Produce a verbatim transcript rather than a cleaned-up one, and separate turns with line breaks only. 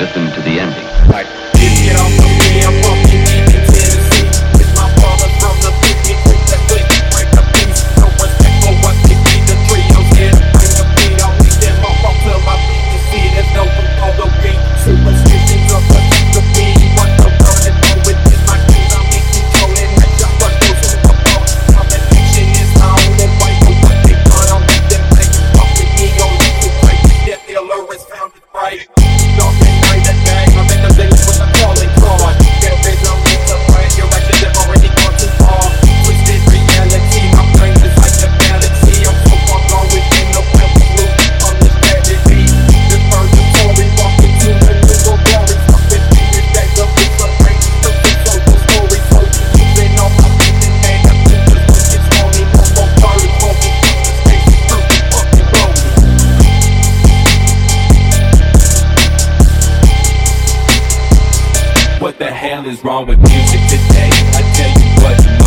Listen to the ending.
Like, get off of me, I'm fucking deep in Tennessee. It's my brother from the fifty, quick to click, break a piece. No respect for what they be, the trios here to bring the beat. I'll leave them off until my feet can see. There's no one on the beat. Superstitions of the the beat. What the burning over is my keys. I'm in control and I just run those in the boat. Combination is on and white for what they done. I'll leave them like fuck with me, I'll leave you break. Death dealer is found it right. Dark and night and day, I'm in the village with a calling card. There is no need to pray, your actions have already gone too far. Twisted reality, my brain is like a galaxy. I'm so far gone within the filthy loop on this tragedy. This purgatory, walking to the new glory. Fuck with me, this days of this brain. Looking so the story, so keeping on my feet and man. I'm just looking it's phony, no more birds, won't be fucking space. Perfect fucking road. What the hell is wrong with music today? I tell you what.